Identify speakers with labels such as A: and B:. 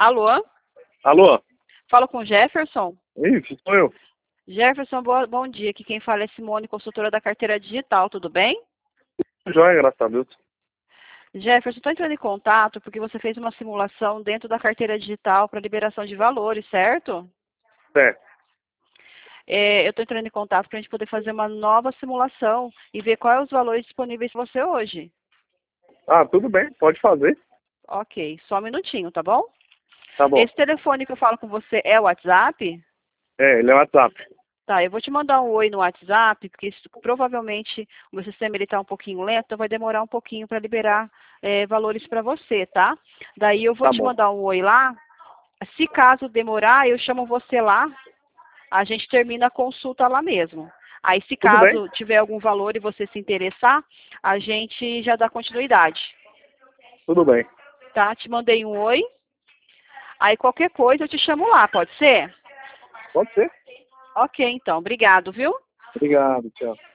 A: Alô?
B: Alô?
A: Falo com Jefferson?
B: Isso, sou eu.
A: Jefferson, bom dia. Aqui quem fala é Simone, consultora da carteira digital, tudo bem?
B: Joia, graças a Deus.
A: Jefferson, estou entrando em contato porque você fez uma simulação dentro da carteira digital para liberação de valores, certo?
B: Certo.
A: Eu estou entrando em contato para a gente poder fazer uma nova simulação e ver quais os valores disponíveis para você hoje.
B: Ah, tudo bem, pode fazer.
A: Ok, só um minutinho, tá bom?
B: Tá bom.
A: Esse telefone que eu falo com você é o WhatsApp?
B: É, ele é WhatsApp.
A: Tá, eu vou te mandar um oi no WhatsApp, porque provavelmente o meu sistema está um pouquinho lento, então vai demorar um pouquinho para liberar valores para você, tá? Daí eu vou
B: Tá
A: te
B: bom.
A: mandar um oi lá. Se caso demorar, eu chamo você lá, a gente termina a consulta lá mesmo. Aí, se
B: Tudo bem?
A: caso tiver algum valor e você se interessar, a gente já dá continuidade,
B: Tudo bem.
A: tá? Te mandei um oi. Aí, qualquer coisa, eu te chamo lá, pode ser?
B: Pode ser.
A: Ok, então. Obrigado, viu?
B: Obrigado, tchau.